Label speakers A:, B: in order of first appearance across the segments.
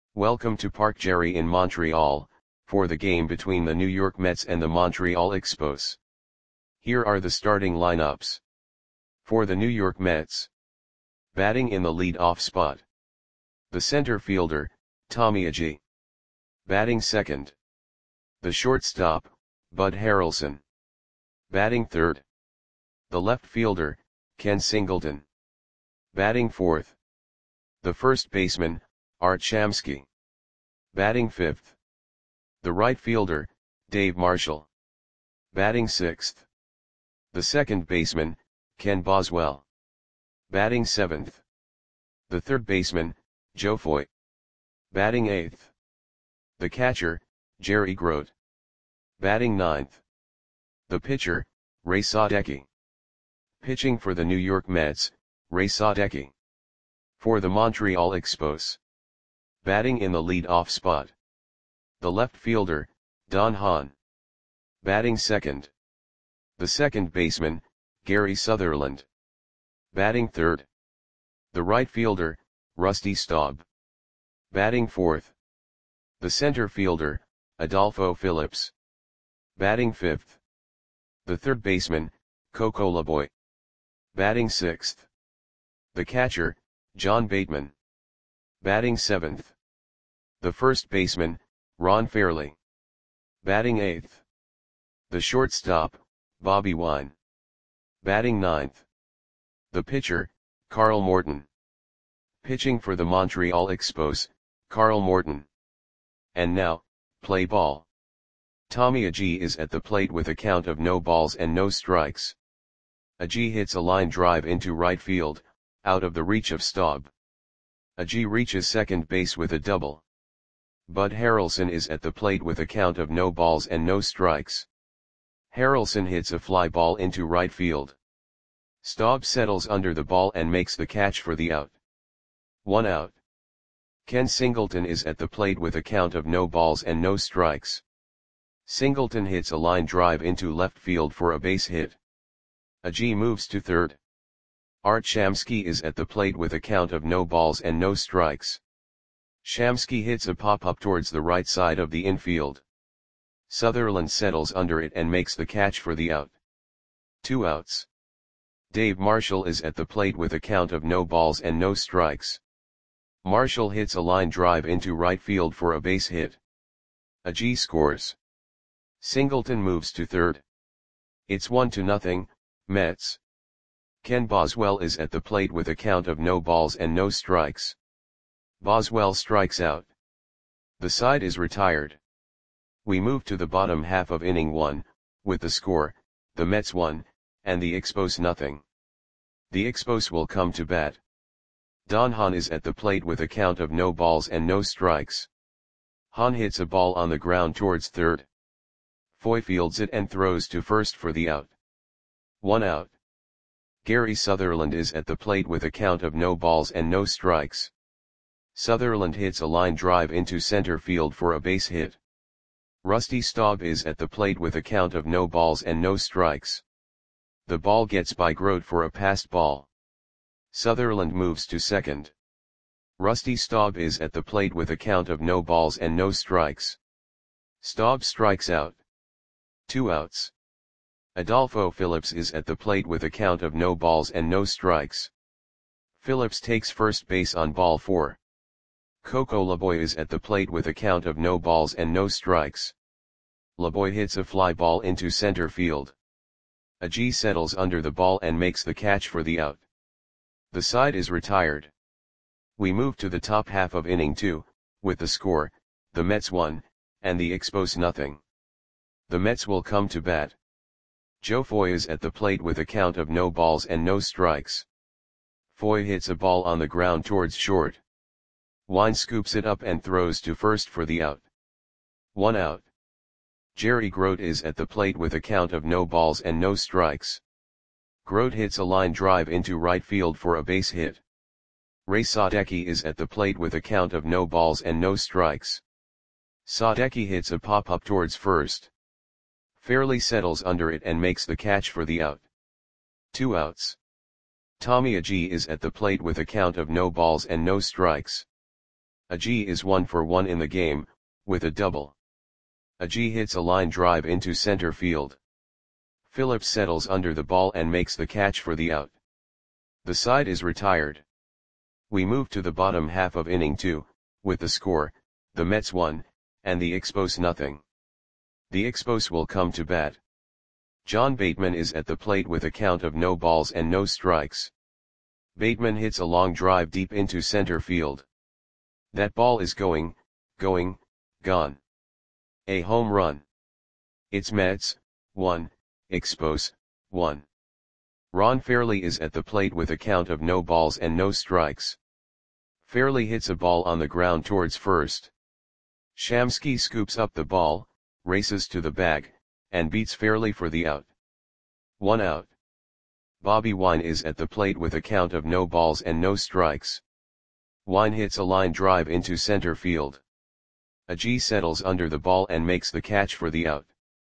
A: Welcome to Parc Gerry in Montreal, for the game between the New York Mets and the Montreal Expos. Here are the starting lineups. For the New York Mets. Batting in the lead-off spot. The center fielder, Tommy Agee. Batting second. The shortstop, Bud Harrelson. Batting third. The left fielder, Ken Singleton. Batting fourth. The first baseman, Art Shamsky. Batting fifth. The right fielder, Dave Marshall. Batting sixth. The second baseman, Ken Boswell. Batting seventh. The third baseman, Joe Foy. Batting eighth. The catcher, Jerry Grote. Batting ninth. The pitcher, Ray Sadecki. Pitching for the New York Mets, Ray Sadecki. For the Montreal Expos. Batting in the lead-off spot. The left fielder, Don Hahn. Batting second. The second baseman, Gary Sutherland. Batting third. The right fielder, Rusty Staub. Batting fourth. The center fielder, Adolfo Phillips. Batting fifth. The third baseman, Coco Laboy. Batting sixth. The catcher, John Bateman. Batting seventh. The first baseman, Ron Fairley. Batting eighth. The shortstop, Bobby Wine. Batting ninth. The pitcher, Carl Morton. Pitching for the Montreal Expos, Carl Morton. And now, play ball. Tommy Agee is at the plate with a count of no balls and no strikes. Agee hits a line drive into right field, out of the reach of Staub. Agee reaches second base with a double. Bud Harrelson is at the plate with a count of no balls and no strikes. Harrelson hits a fly ball into right field. Staub settles under the ball and makes the catch for the out. 1 out. Ken Singleton is at the plate with a count of no balls and no strikes. Singleton hits a line drive into left field for a base hit. Agee moves to third. Art Shamsky is at the plate with a count of no balls and no strikes. Shamsky hits a pop-up towards the right side of the infield. Sutherland settles under it and makes the catch for the out. 2 outs. Dave Marshall is at the plate with a count of no balls and no strikes. Marshall hits a line drive into right field for a base hit. Agee scores. Singleton moves to third. It's 1-0, Mets. Ken Boswell is at the plate with a count of no balls and no strikes. Boswell strikes out. The side is retired. We move to the bottom half of inning 1, with the score, the Mets 1, and the Expos 0. The Expos will come to bat. Don Hahn is at the plate with a count of no balls and no strikes. Hahn hits a ball on the ground towards third. Foy fields it and throws to first for the out. 1 out. Gary Sutherland is at the plate with a count of no balls and no strikes. Sutherland hits a line drive into center field for a base hit. Rusty Staub is at the plate with a count of no balls and no strikes. The ball gets by Grote for a passed ball. Sutherland moves to second. Rusty Staub is at the plate with a count of no balls and no strikes. Staub strikes out. 2 outs. Adolfo Phillips is at the plate with a count of no balls and no strikes. Phillips takes first base on ball 4. Coco Laboy is at the plate with a count of no balls and no strikes. Laboy hits a fly ball into center field. Agee settles under the ball and makes the catch for the out. The side is retired. We move to the top half of inning 2, with the score, the Mets 1, and the Expos 0. The Mets will come to bat. Joe Foy is at the plate with a count of no balls and no strikes. Foy hits a ball on the ground towards short. Wine scoops it up and throws to first for the out. 1 out. Jerry Grote is at the plate with a count of no balls and no strikes. Grote hits a line drive into right field for a base hit. Ray Sadecki is at the plate with a count of no balls and no strikes. Sadecki hits a pop-up towards first. Fairley settles under it and makes the catch for the out. 2 outs. Tommy Agee is at the plate with a count of no balls and no strikes. Agee is 1 for 1 in the game, with a double. Agee hits a line drive into center field. Phillips settles under the ball and makes the catch for the out. The side is retired. We move to the bottom half of inning 2, with the score, the Mets 1, and the Expos nothing. The Expos will come to bat. John Bateman is at the plate with a count of no balls and no strikes. Bateman hits a long drive deep into center field. That ball is gone. A home run. It's Mets, 1, Expos, 1. Ron Fairly is at the plate with a count of no balls and no strikes. Fairly hits a ball on the ground towards first. Shamsky scoops up the ball, races to the bag, and beats Fairly for the out. 1 out. Bobby Wine is at the plate with a count of no balls and no strikes. Wine hits a line drive into center field. Agee settles under the ball and makes the catch for the out.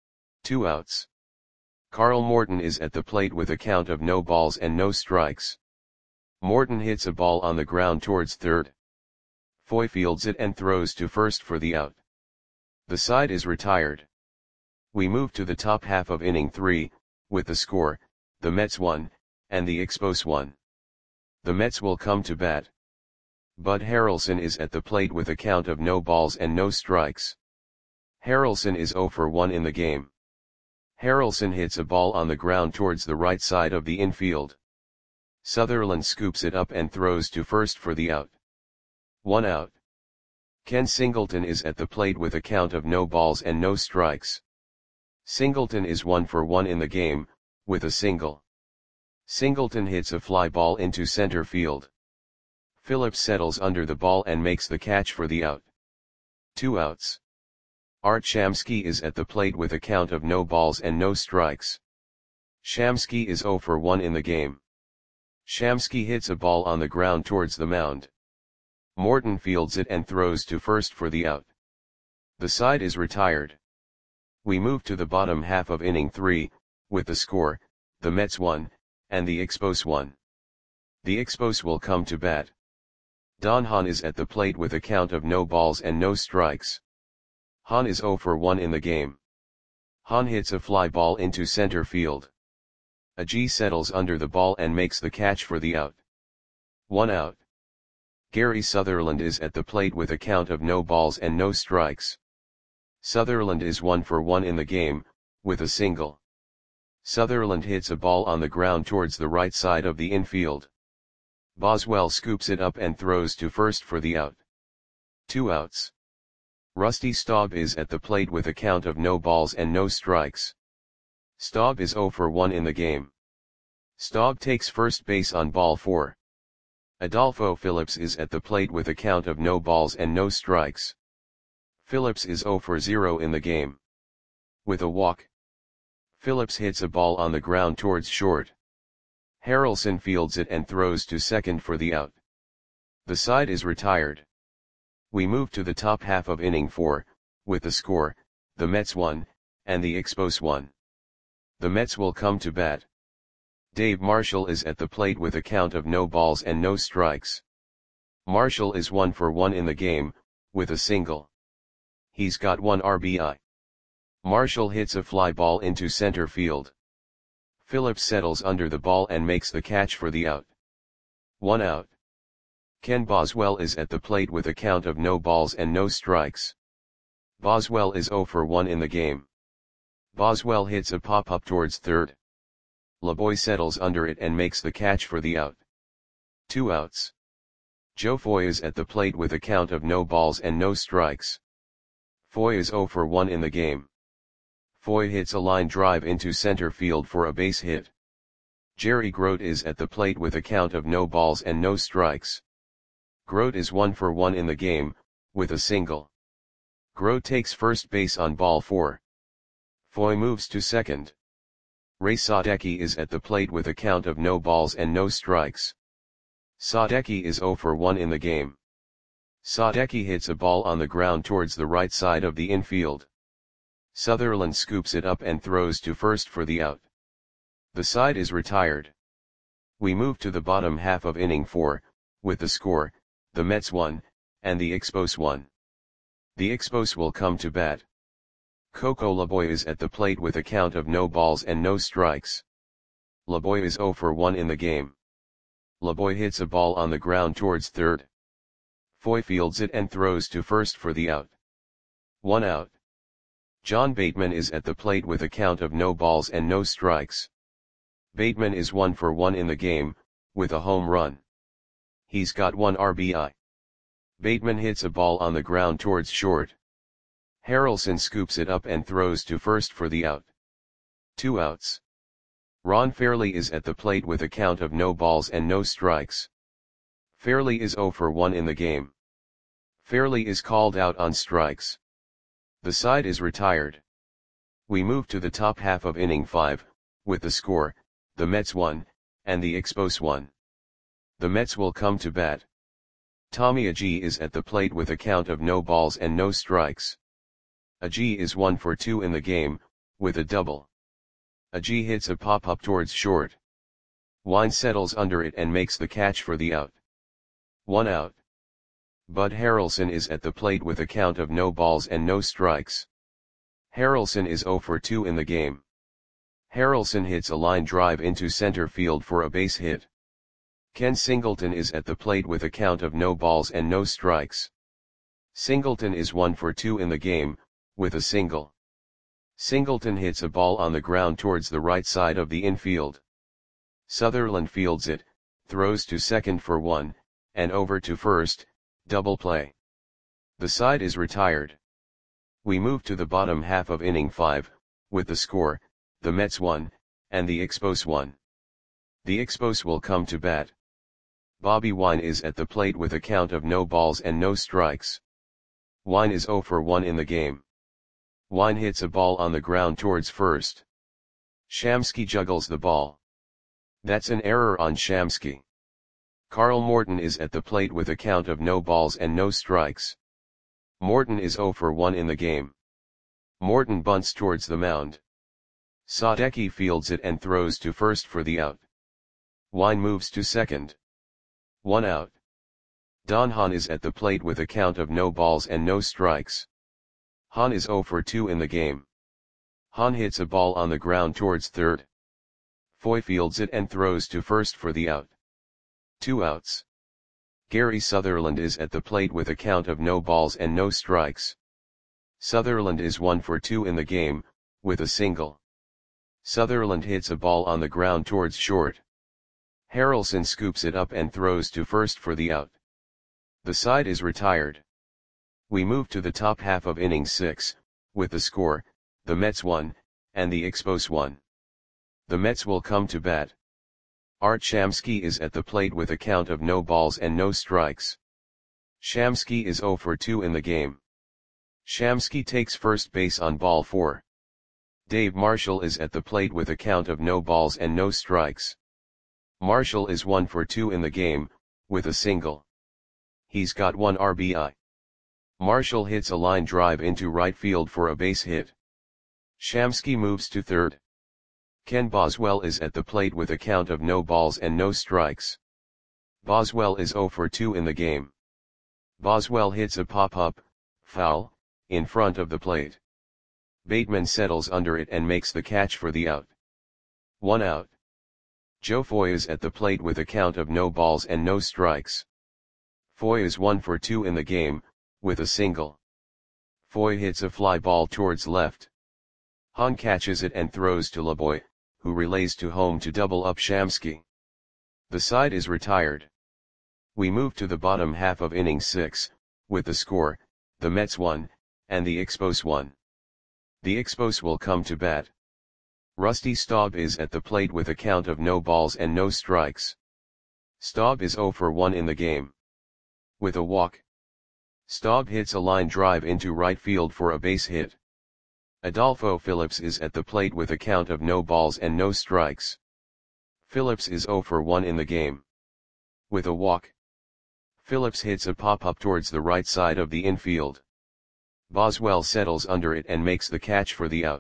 A: 2 outs. Carl Morton is at the plate with a count of no balls and no strikes. Morton hits a ball on the ground towards third. Foy fields it and throws to first for the out. The side is retired. We move to the top half of inning 3, with the score, the Mets 1, and the Expos 1. The Mets will come to bat. Bud Harrelson is at the plate with a count of no balls and no strikes. Harrelson is 0 for 1 in the game. Harrelson hits a ball on the ground towards the right side of the infield. Sutherland scoops it up and throws to first for the out. 1 out. Ken Singleton is at the plate with a count of no balls and no strikes. Singleton is 1 for 1 in the game, with a single. Singleton hits a fly ball into center field. Phillips settles under the ball and makes the catch for the out. 2 outs. Art Shamsky is at the plate with a count of no balls and no strikes. Shamsky is 0 for 1 in the game. Shamsky hits a ball on the ground towards the mound. Morton fields it and throws to first for the out. The side is retired. We move to the bottom half of inning 3, with the score, the Mets 1, and the Expos 1. The Expos will come to bat. Don Hahn is at the plate with a count of no balls and no strikes. Hahn is 0 for 1 in the game. Hahn hits a fly ball into center field. Agee settles under the ball and makes the catch for the out. 1 out. Gary Sutherland is at the plate with a count of no balls and no strikes. Sutherland is 1 for 1 in the game, with a single. Sutherland hits a ball on the ground towards the right side of the infield. Boswell scoops it up and throws to first for the out. 2 outs. Rusty Staub is at the plate with a count of no balls and no strikes. Staub is 0 for 1 in the game. Staub takes first base on ball 4. Adolfo Phillips is at the plate with a count of no balls and no strikes. Phillips is 0 for 0 in the game. With a walk. Phillips hits a ball on the ground towards short. Harrelson fields it and throws to second for the out. The side is retired. We move to the top half of inning 4, with the score, the Mets 1, and the Expos 1. The Mets will come to bat. Dave Marshall is at the plate with a count of no balls and no strikes. Marshall is 1 for 1 in the game, with a single. He's got 1 RBI. Marshall hits a fly ball into center field. Phillips settles under the ball and makes the catch for the out. 1 out. Ken Boswell is at the plate with a count of no balls and no strikes. Boswell is 0 for 1 in the game. Boswell hits a pop-up towards third. LeBoy settles under it and makes the catch for the out. 2 outs. Joe Foy is at the plate with a count of no balls and no strikes. Foy is 0 for 1 in the game. Foy hits a line drive into center field for a base hit. Jerry Grote is at the plate with a count of no balls and no strikes. Grote is 1 for 1 in the game, with a single. Grote takes first base on ball 4. Foy moves to second. Ray Sadecki is at the plate with a count of no balls and no strikes. Sadecki is 0 for 1 in the game. Sadecki hits a ball on the ground towards the right side of the infield. Sutherland scoops it up and throws to first for the out. The side is retired. We move to the bottom half of inning 4, with the score, the Mets 1, and the Expos 1. The Expos will come to bat. Coco Laboy is at the plate with a count of no balls and no strikes. Laboy is 0 for 1 in the game. Laboy hits a ball on the ground towards third. Foy fields it and throws to first for the out. 1 out. John Bateman is at the plate with a count of no balls and no strikes. Bateman is 1 for 1 in the game, with a home run. He's got 1 RBI. Bateman hits a ball on the ground towards short. Harrelson scoops it up and throws to first for the out. 2 outs. Ron Fairley is at the plate with a count of no balls and no strikes. Fairley is 0 for 1 in the game. Fairley is called out on strikes. The side is retired. We move to the top half of inning 5, with the score, the Mets 1, and the Expos 1. The Mets will come to bat. Tommy Agee is at the plate with a count of no balls and no strikes. Agee is 1 for 2 in the game, with a double. Agee hits a pop-up towards short. Wine settles under it and makes the catch for the out. 1 out. Bud Harrelson is at the plate with a count of no balls and no strikes. Harrelson is 0 for 2 in the game. Harrelson hits a line drive into center field for a base hit. Ken Singleton is at the plate with a count of no balls and no strikes. Singleton is 1 for 2 in the game, with a single. Singleton hits a ball on the ground towards the right side of the infield. Sutherland fields it, throws to second for 1, and over to first, double play. The side is retired. We move to the bottom half of inning 5, with the score, the Mets 1, and the Expos 1. The Expos will come to bat. Bobby Wine is at the plate with a count of no balls and no strikes. Wine is 0 for 1 in the game. Wine hits a ball on the ground towards first. Shamsky juggles the ball. That's an error on Shamsky. Carl Morton is at the plate with a count of no balls and no strikes. Morton is 0 for 1 in the game. Morton bunts towards the mound. Sadecki fields it and throws to first for the out. Wine moves to second. 1 out. Don Hahn is at the plate with a count of no balls and no strikes. Hahn is 0 for 2 in the game. Hahn hits a ball on the ground towards third. Foy fields it and throws to first for the out. 2 outs. Gary Sutherland is at the plate with a count of no balls and no strikes. Sutherland is 1 for 2 in the game, with a single. Sutherland hits a ball on the ground towards short. Harrelson scoops it up and throws to first for the out. The side is retired. We move to the top half of inning 6, with the score, the Mets 1, and the Expos 1. The Mets will come to bat. Art Shamsky is at the plate with a count of no balls and no strikes. Shamsky is 0 for 2 in the game. Shamsky takes first base on ball 4. Dave Marshall is at the plate with a count of no balls and no strikes. Marshall is 1 for 2 in the game, with a single. He's got 1 RBI. Marshall hits a line drive into right field for a base hit. Shamsky moves to third. Ken Boswell is at the plate with a count of no balls and no strikes. Boswell is 0 for 2 in the game. Boswell hits a pop-up, foul, in front of the plate. Bateman settles under it and makes the catch for the out. 1 out. Joe Foy is at the plate with a count of no balls and no strikes. Foy is 1 for 2 in the game, with a single. Foy hits a fly ball towards left. Hahn catches it and throws to Laboy, who relays to home to double up Shamsky. The side is retired. We move to the bottom half of inning 6, with the score, the Mets 1, and the Expos 1. The Expos will come to bat. Rusty Staub is at the plate with a count of no balls and no strikes. Staub is 0 for 1 in the game. With a walk. Staub hits a line drive into right field for a base hit. Adolfo Phillips is at the plate with a count of no balls and no strikes. Phillips is 0 for 1 in the game. With a walk. Phillips hits a pop-up towards the right side of the infield. Boswell settles under it and makes the catch for the out.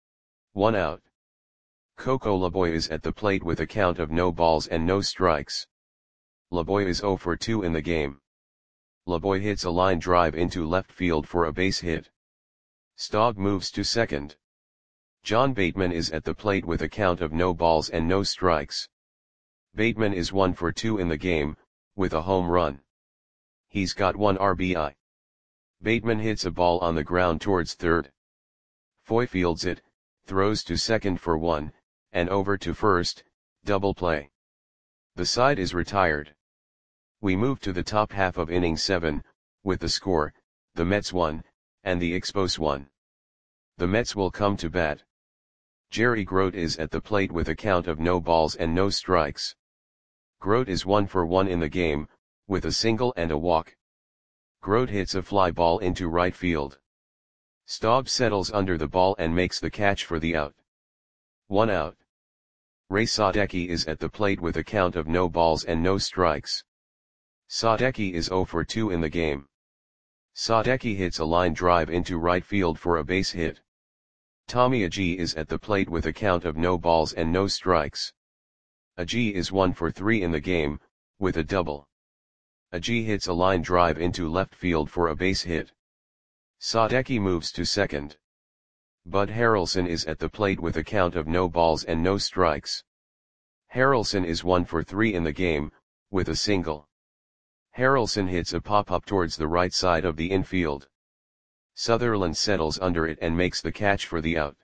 A: 1 out. Coco Laboy is at the plate with a count of no balls and no strikes. Laboy is 0 for 2 in the game. LeBoy hits a line drive into left field for a base hit. Staub moves to second. John Bateman is at the plate with a count of no balls and no strikes. Bateman is 1 for 2 in the game, with a home run. He's got 1 RBI. Bateman hits a ball on the ground towards third. Foy fields it, throws to second for 1, and over to first, double play. The side is retired. We move to the top half of inning 7, with the score, the Mets 1, and the Expos 1. The Mets will come to bat. Jerry Grote is at the plate with a count of no balls and no strikes. Grote is 1 for 1 in the game, with a single and a walk. Grote hits a fly ball into right field. Staub settles under the ball and makes the catch for the out. 1 out. Ray Sadecki is at the plate with a count of no balls and no strikes. Sadecki is 0 for 2 in the game. Sadecki hits a line drive into right field for a base hit. Tommy Agee is at the plate with a count of no balls and no strikes. Agee is 1 for 3 in the game, with a double. Agee hits a line drive into left field for a base hit. Sadecki moves to second. Bud Harrelson is at the plate with a count of no balls and no strikes. Harrelson is 1 for 3 in the game, with a single. Harrelson hits a pop-up towards the right side of the infield. Sutherland settles under it and makes the catch for the out.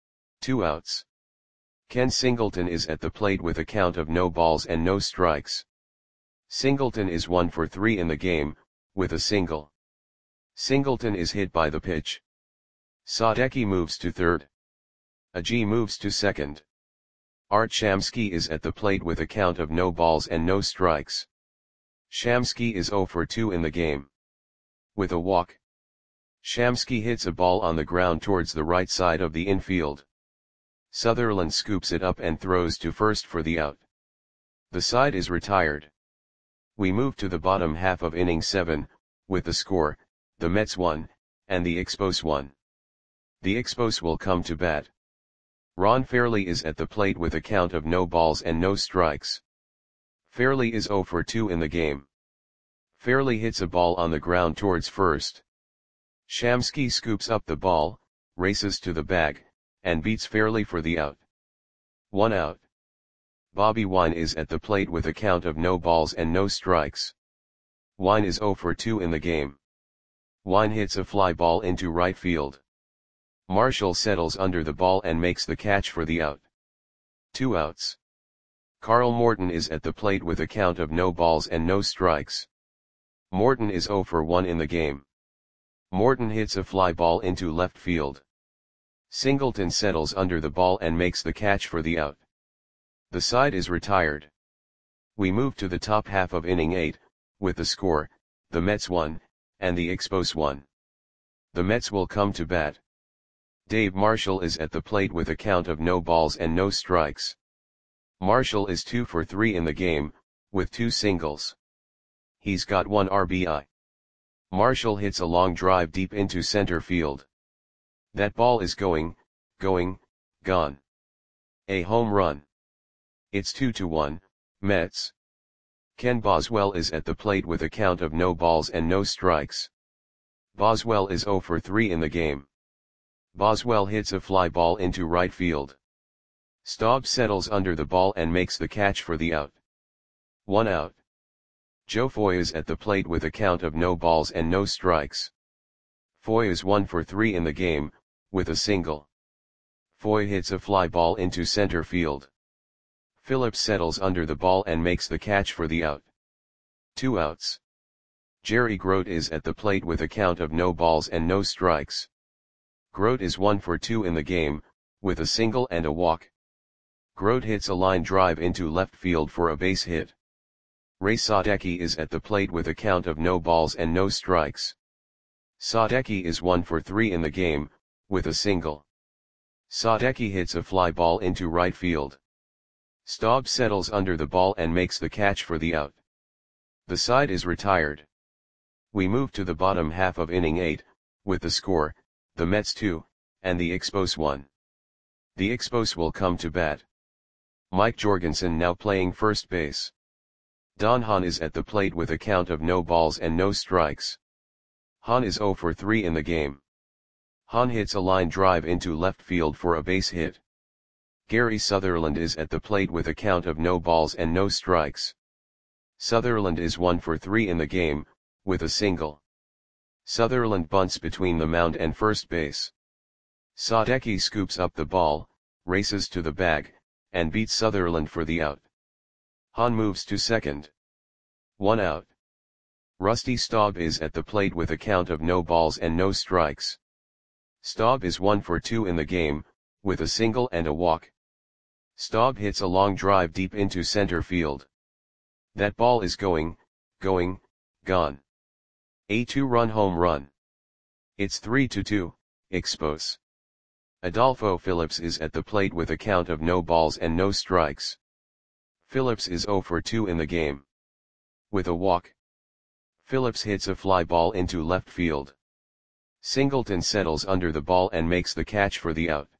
A: 2 outs. Ken Singleton is at the plate with a count of no balls and no strikes. Singleton is 1 for 3 in the game, with a single. Singleton is hit by the pitch. Sadecki moves to third. Agee moves to second. Art Shamsky is at the plate with a count of no balls and no strikes. Shamsky is 0 for 2 in the game. With a walk. Shamsky hits a ball on the ground towards the right side of the infield. Sutherland scoops it up and throws to first for the out. The side is retired. We move to the bottom half of inning 7, with the score, the Mets 1, and the Expos 1. The Expos will come to bat. Ron Fairley is at the plate with a count of no balls and no strikes. Fairley is 0 for 2 in the game. Fairley hits a ball on the ground towards first. Shamsky scoops up the ball, races to the bag, and beats Fairley for the out. 1 out. Bobby Wine is at the plate with a count of no balls and no strikes. Wine is 0 for 2 in the game. Wine hits a fly ball into right field. Marshall settles under the ball and makes the catch for the out. 2 outs. Carl Morton is at the plate with a count of no balls and no strikes. Morton is 0 for 1 in the game. Morton hits a fly ball into left field. Singleton settles under the ball and makes the catch for the out. The side is retired. We move to the top half of inning 8, with the score, the Mets 1, and the Expos 1. The Mets will come to bat. Dave Marshall is at the plate with a count of no balls and no strikes. Marshall is 2 for 3 in the game, with 2 singles. He's got 1 RBI. Marshall hits a long drive deep into center field. That ball is going, gone. A home run. It's 2-1, Mets. Ken Boswell is at the plate with a count of no balls and no strikes. Boswell is 0 for 3 in the game. Boswell hits a fly ball into right field. Staub settles under the ball and makes the catch for the out. 1 out. Joe Foy is at the plate with a count of no balls and no strikes. Foy is 1 for 3 in the game, with a single. Foy hits a fly ball into center field. Phillips settles under the ball and makes the catch for the out. 2 outs. Jerry Grote is at the plate with a count of no balls and no strikes. Grote is 1 for 2 in the game, with a single and a walk. Grote hits a line drive into left field for a base hit. Ray Sadecki is at the plate with a count of no balls and no strikes. Sadecki is 1 for 3 in the game, with a single. Sadecki hits a fly ball into right field. Staub settles under the ball and makes the catch for the out. The side is retired. We move to the bottom half of inning 8, with the score, the Mets 2, and the Expos 1. The Expos will come to bat. Mike Jorgensen now playing first base. Don Hahn is at the plate with a count of no balls and no strikes. Hahn is 0 for 3 in the game. Hahn hits a line drive into left field for a base hit. Gary Sutherland is at the plate with a count of no balls and no strikes. Sutherland is 1 for 3 in the game, with a single. Sutherland bunts between the mound and first base. Sadecki scoops up the ball, races to the bag, and beats Sutherland for the out. Hahn moves to second. 1 out. Rusty Staub is at the plate with a count of no balls and no strikes. Staub is 1 for 2 in the game, with a single and a walk. Staub hits a long drive deep into center field. That ball is gone. A 2-run home run. It's 3-2, Expos. Adolfo Phillips is at the plate with a count of no balls and no strikes. Phillips is 0 for 2 in the game. With a walk. Phillips hits a fly ball into left field. Singleton settles under the ball and makes the catch for the out.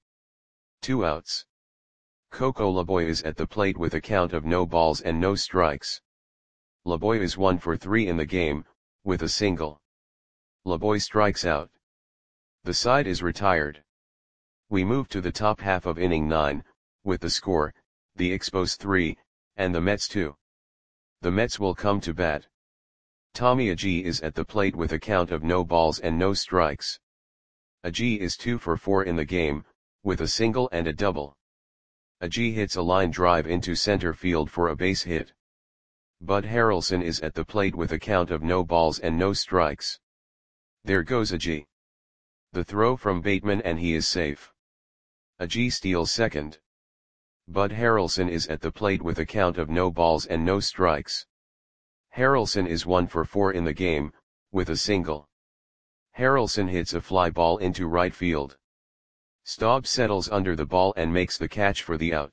A: 2 outs. Coco Laboy is at the plate with a count of no balls and no strikes. Laboy is 1 for 3 in the game, with a single. Laboy strikes out. The side is retired. We move to the top half of inning 9, with the score, the Expos 3, and the Mets 2. The Mets will come to bat. Tommy Agee is at the plate with a count of no balls and no strikes. Agee is 2 for 4 in the game, with a single and a double. Agee hits a line drive into center field for a base hit. Bud Harrelson is at the plate with a count of no balls and no strikes. There goes Agee. The throw from Bateman and he is safe. Agee steals second. Bud Harrelson is at the plate with a count of no balls and no strikes. Harrelson is 1 for 4 in the game, with a single. Harrelson hits a fly ball into right field. Staub settles under the ball and makes the catch for the out.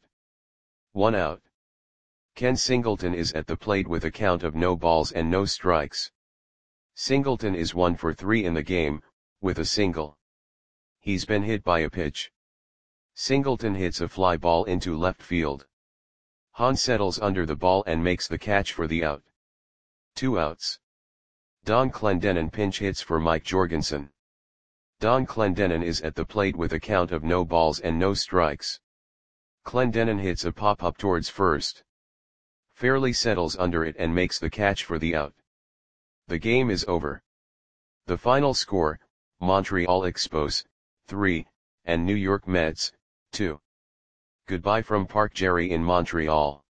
A: 1 out. Ken Singleton is at the plate with a count of no balls and no strikes. Singleton is 1 for 3 in the game, with a single. He's been hit by a pitch. Singleton hits a fly ball into left field. Hahn settles under the ball and makes the catch for the out. 2 outs. Don Clendenon pinch hits for Mike Jorgensen. Don Clendenon is at the plate with a count of no balls and no strikes. Clendenon hits a pop-up towards first. Fairly settles under it and makes the catch for the out. The game is over. The final score, Montreal Expos, 3, and New York Mets, 2. Goodbye from Park Jerry in Montreal.